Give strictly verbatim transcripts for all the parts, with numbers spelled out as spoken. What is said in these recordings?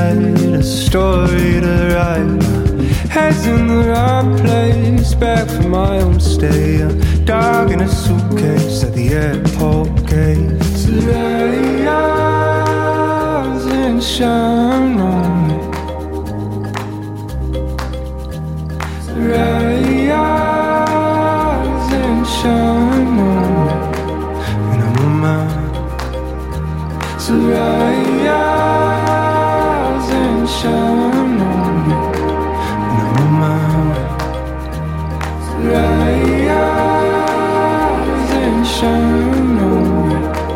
get a story to write. Head's in the right place, back from my own stay. Dog in a suitcase at the airport gates. Rise and shine on me. Rise and shine on me when I'm on mine. So rise and shine on me when I'm on my way. So rise and shine on me.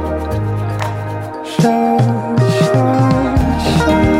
Shine, shine, shine.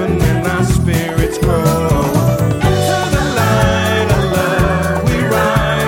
Spirits grow into the light of love. We rise.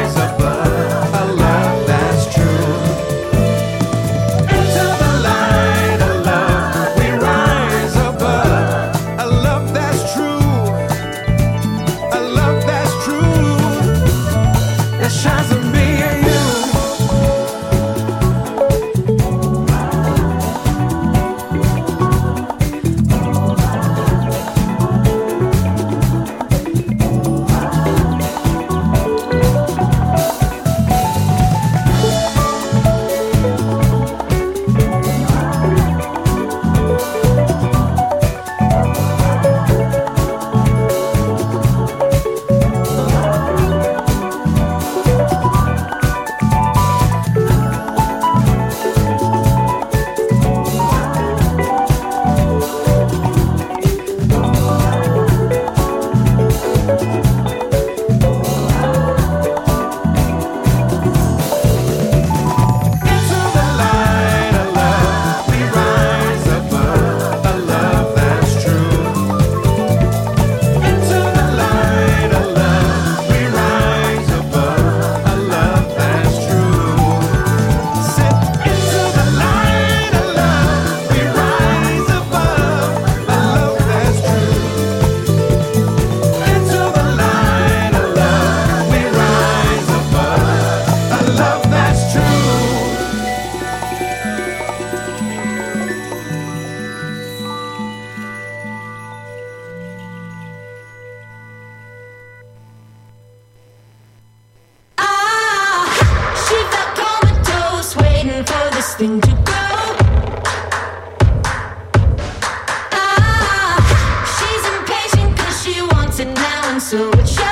nothing to go. Ah, she's impatient 'cause she wants it now, and so it shows.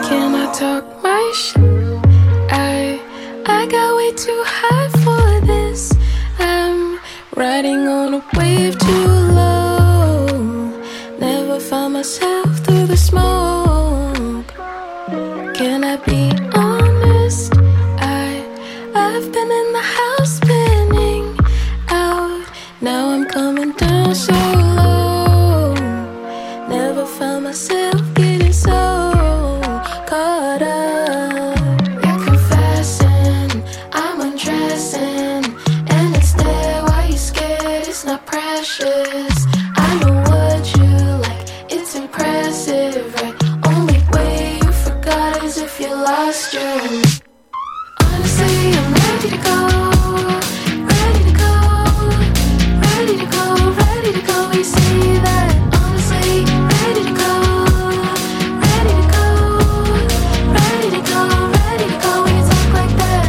Can I talk my shit? I, I got way too high for this. I'm riding on a wave too low. Never found myself through the smoke. Can I be honest? I, I've been in the house spinning out. Now I'm coming down so low. Never found myself getting so caught up. You're confessing, I'm undressing, and it's there. Why you scared? It's not precious. I know what you like, it's impressive, right? Only way you forgot is if you lost your. Honestly, I'm ready to go, ready to go, ready to go, ready to go. You see that? Honestly, ready to go, ready to go, ready to go, ready to go. When you talk like that,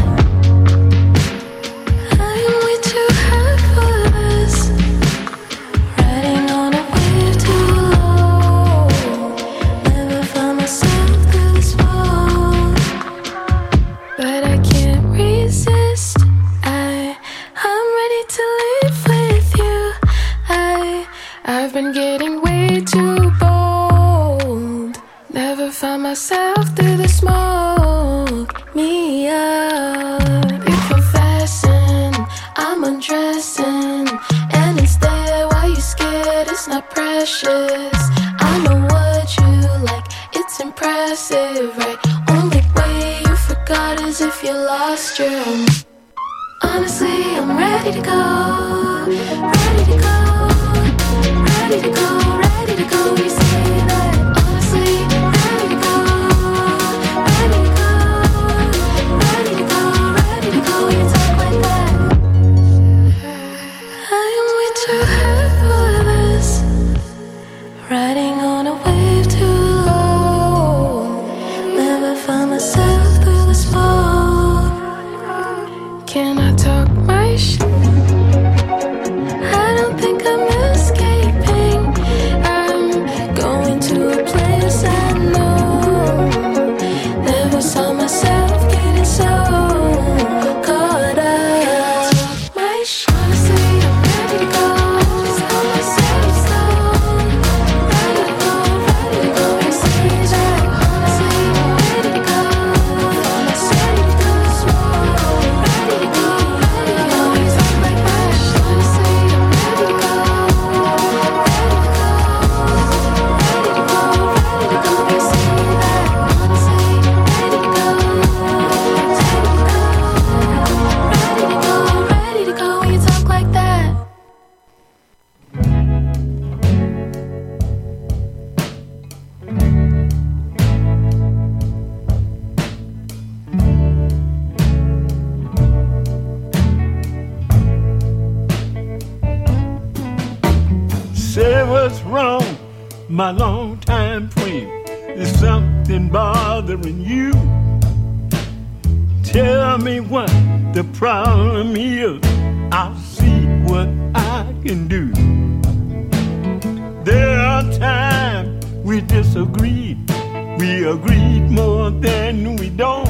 I'm way too high for this. Riding on a wave too low. Never found myself through the smoke, but I can't resist. I, I'm ready to live with you. I, I've been getting way too bold. Never found myself through the smoke. Me up. You're confessing, I'm undressing, and it's there. Why you scared? It's not precious. I know what you like, it's impressive, right? Only way you forgot is if you lost your own. Honestly, I'm ready to go, ready to go, ready to go, ready to go. You say that. Honestly, ready to go, ready to go, ready to go, ready to go. You talk like that. I am way too high for this. Riding on a wave too low. Never found myself through the smoke. Can I talk my shit? I don't think I'm escaping. I'm going to a place I know. Never saw myself getting so caught up. My shit. Honestly, I'm ready to go. Just call myself slow. Ready to go, ready to go. You say that. Honestly, I'm ready to go. Ready to go, slow. Ready to go, ready to go. You talk like that. Honestly, I'm ready to go. Ready to go, ready to go, ready to go. You say that. Honestly, ready to go. Ready to go, ready to go, ready to go. You talk like that. Say what's wrong, my longtime friend. Is something bothering you? Tell me what the problem is. I'll see what I can do. There are times we disagree. We agreed more than we don't.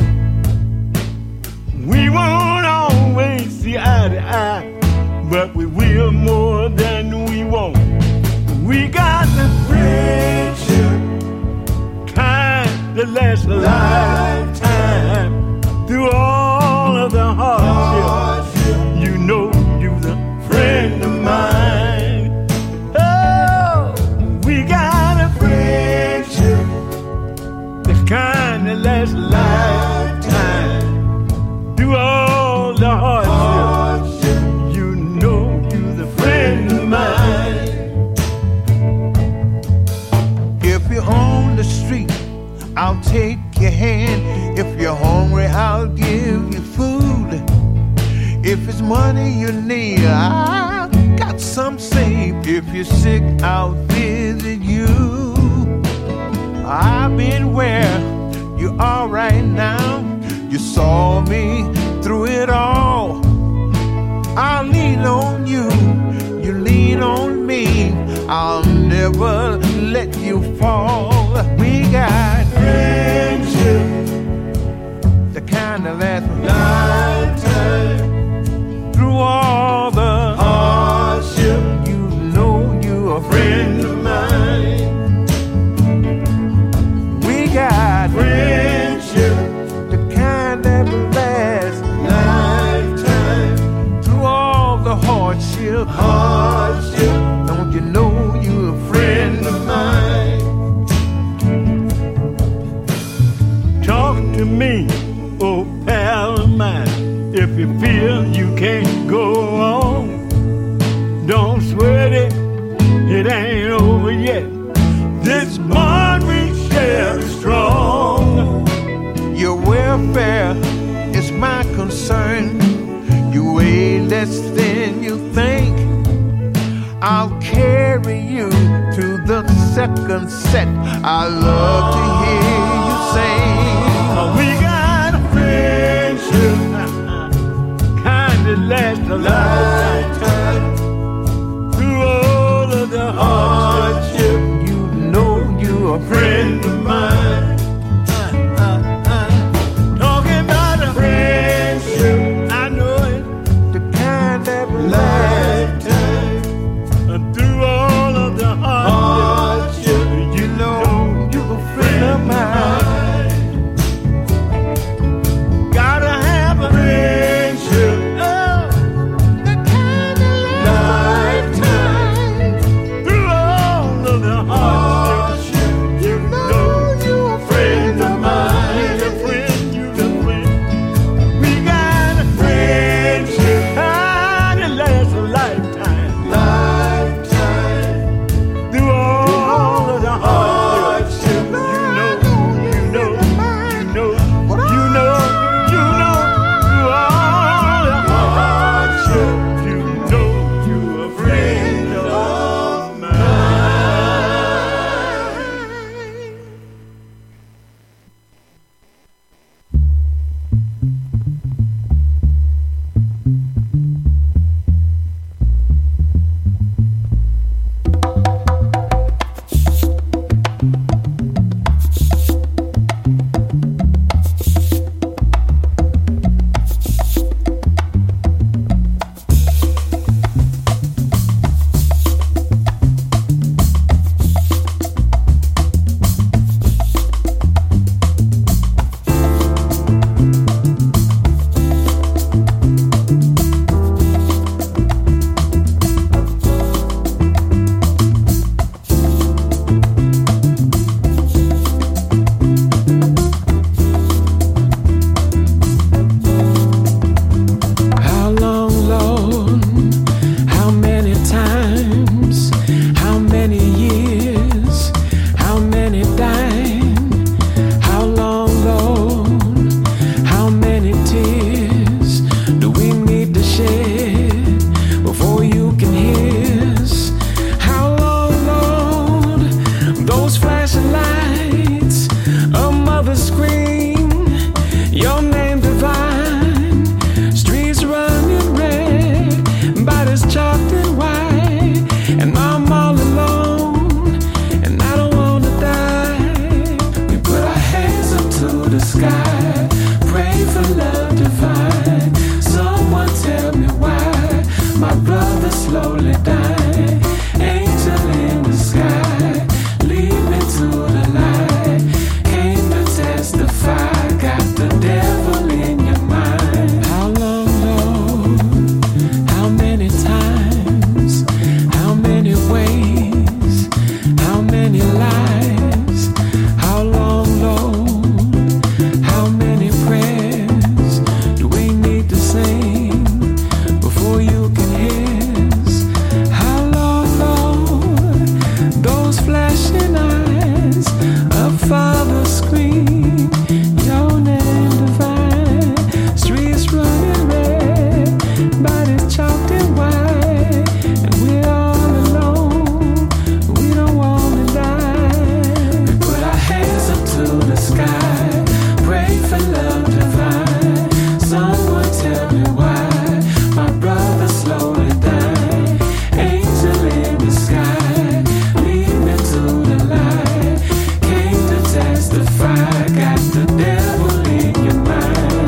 We won't always see eye to eye, but we will more than we won't. We got the friendship, kind that lasts a lifetime. Through all of the hardship, you know you're the friend of mine. Oh, we got a friendship, the kind that lasts a lifetime. Through all the hardship, you know you're the friend of mine. If you're on the street, I'll take your hand. If you're hungry, I'll give you food. If it's money you need, I got some saved. If you're sick, I'll visit you. I've been where you are right now. You saw me through it all. I'll lean on you, you lean on me. I'll never let you fall. We got friendship. to me, oh pal of mine. If you feel you can't go on, don't sweat it, it ain't over yet. This bond we share is strong. Your welfare is my concern. You weigh less than you think. I'll carry you to the second set. I love to hear you sing. We got a friendship, kind of lasts a lifetime. Through all of the hardship, you know you're a friend of mine. Uh, uh, uh. Talking about a friendship, I know it, the kind that lifetime. And through all of the hardship, hardship you know you're a friend of mine. Gotta have a friendship, oh, the kind of lifetime. Through all of the hardship, you know you're a friend of mine. You're a friend, you're a friend. We got a friendship, ah, that lasts a lifetime. Lifetime. Through all of the hardship, you know, you know, you know, you know, you know. Through all the hardship, you know you're a friend of mine. How long, Lord? How many times? How many years? How many dying? How long, Lord? How many tears do we need to shed before you can hear us? How long, Lord? Those flashing lights, a mother scream, your name divine. Streets running red, bodies chalked and white, and I'm all alone, and I don't wanna die. We put our hands up to the sky, pray for love divine. Someone tell me why my brother slowly died. Angel in the sky, lead me to the light. Came to testify, got the devil in your mind. How long, Lord? How many times? How many ways? How many lives? How long, Lord? How many prayers do we need to sing before you can hear us? How long, Lord? Those flashing eyes, a father scream, your name divine. Streets running red, bodies chalked and white, and we're all alone. We don't wanna die. We put our hands up to the sky, pray for love divine. Someone tell me why my brother slowly died. Angel in the sky, lead me to the light. Came to testify, got the devil in your mind.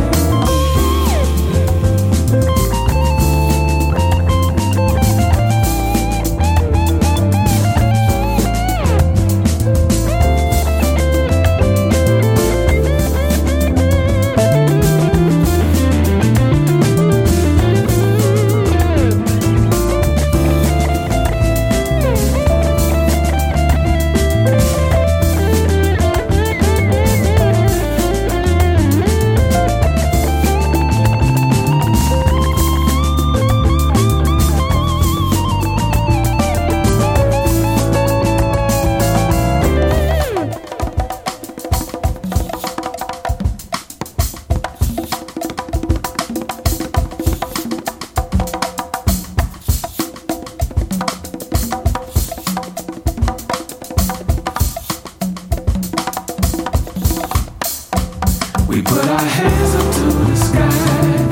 We put our hands up to the sky.